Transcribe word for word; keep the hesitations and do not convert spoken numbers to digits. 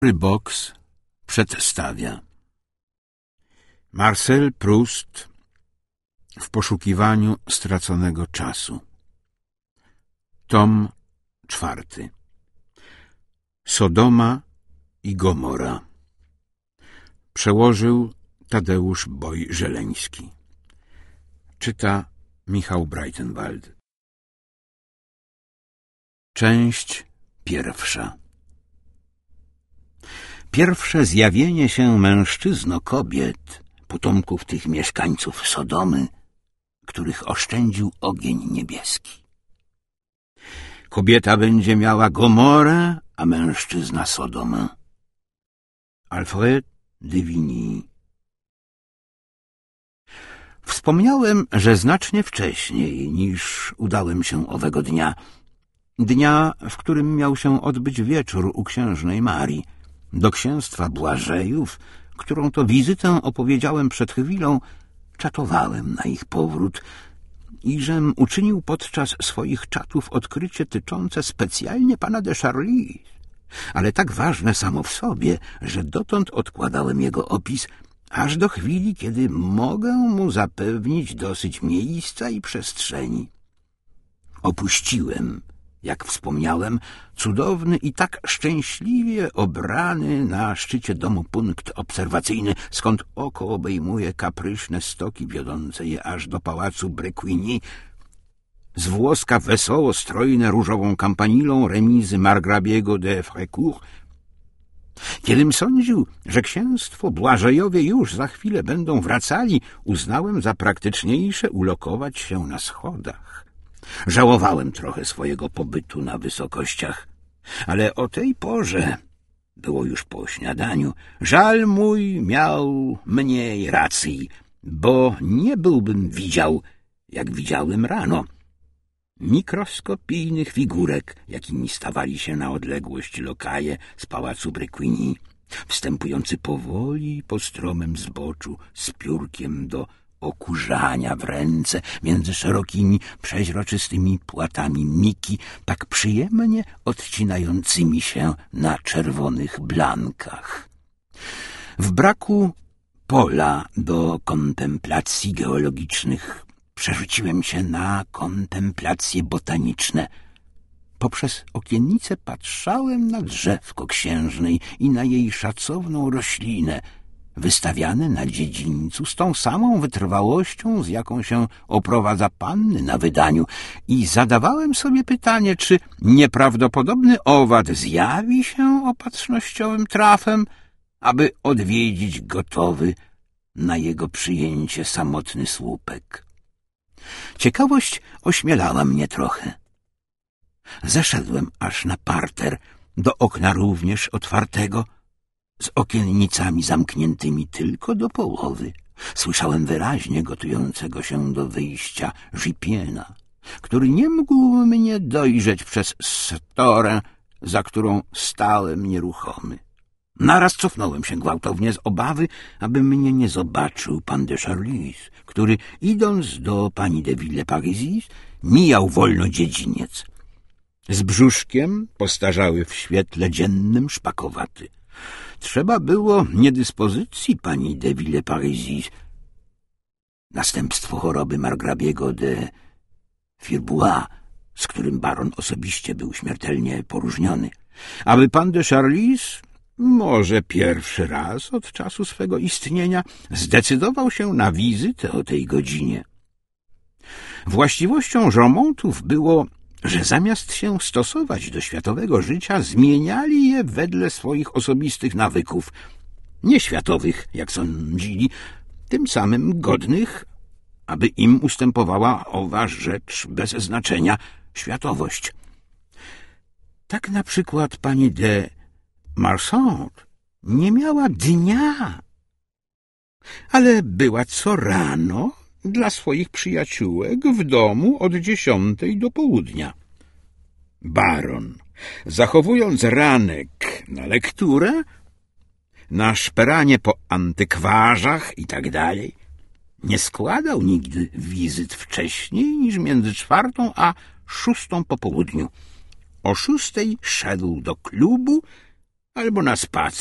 Box przedstawia Marcel Proust w poszukiwaniu straconego czasu. Tom czwarty. Sodoma i Gomora. Przełożył Tadeusz Boj-Żeleński. Czyta Michał Breitenwald. Część pierwsza. Pierwsze zjawienie się mężczyzno-kobiet, potomków tych mieszkańców Sodomy, których oszczędził ogień niebieski. Kobieta będzie miała Gomorę, a mężczyzna Sodomę. Alfred de Vigny. Wspomniałem, że znacznie wcześniej niż udałem się owego dnia, dnia, w którym miał się odbyć wieczór u księżnej Marii, do księstwa Błażejów, którą to wizytę opowiedziałem przed chwilą, czatowałem na ich powrót i żem uczynił podczas swoich czatów odkrycie tyczące specjalnie pana de Charlus, ale tak ważne samo w sobie, że dotąd odkładałem jego opis aż do chwili, kiedy mogę mu zapewnić dosyć miejsca i przestrzeni. Opuściłem, jak wspomniałem, cudowny i tak szczęśliwie obrany na szczycie domu punkt obserwacyjny, skąd oko obejmuje kapryśne stoki wiodące je aż do pałacu Bréquigny, z włoska wesoło strojne różową kampanilą remizy margrabiego de Frécourt. Kiedym sądził, że księstwo Błażejowie już za chwilę będą wracali, uznałem za praktyczniejsze ulokować się na schodach. Żałowałem trochę swojego pobytu na wysokościach, ale o tej porze, było już po śniadaniu, żal mój miał mniej racji, bo nie byłbym widział, jak widziałem rano, mikroskopijnych figurek, jakimi stawali się na odległość lokaje z pałacu Bréquigny, wstępujący powoli po stromym zboczu z piórkiem do okurzania w ręce między szerokimi, przeźroczystymi płatami miki, tak przyjemnie odcinającymi się na czerwonych blankach. W braku pola do kontemplacji geologicznych przerzuciłem się na kontemplacje botaniczne. Poprzez okiennice patrzałem na drzewko księżnej i na jej szacowną roślinę, wystawiane na dziedzińcu z tą samą wytrwałością, z jaką się oprowadza panny na wydaniu, i zadawałem sobie pytanie, czy nieprawdopodobny owad zjawi się opatrznościowym trafem, aby odwiedzić gotowy na jego przyjęcie samotny słupek. Ciekawość ośmielała mnie trochę. Zeszedłem aż na parter, do okna również otwartego, z okiennicami zamkniętymi tylko do połowy. Słyszałem wyraźnie gotującego się do wyjścia Żypiena, który nie mógł mnie dojrzeć przez storę, za którą stałem nieruchomy. Naraz cofnąłem się gwałtownie z obawy, aby mnie nie zobaczył pan de Charlus, który, idąc do pani de Villeparisis, mijał wolno dziedziniec. Z brzuszkiem postarzały w świetle dziennym, szpakowaty. Trzeba było niedyspozycji pani de Villeparisis, następstwo choroby margrabiego de Firbois, z którym baron osobiście był śmiertelnie poróżniony, aby pan de Charlus, może pierwszy raz od czasu swego istnienia, zdecydował się na wizytę o tej godzinie. Właściwością Jomontów było, że zamiast się stosować do światowego życia, zmieniali je wedle swoich osobistych nawyków, nieświatowych, jak sądzili, tym samym godnych, aby im ustępowała owa rzecz bez znaczenia, światowość. Tak na przykład pani de Marsant nie miała dnia, ale była co rano dla swoich przyjaciółek w domu od dziesiątej do południa. Baron, zachowując ranek na lekturę, na szperanie po antykwarzach i tak dalej, nie składał nigdy wizyt wcześniej niż między czwartą a szóstą po południu. O szóstej szedł do klubu albo na spacer.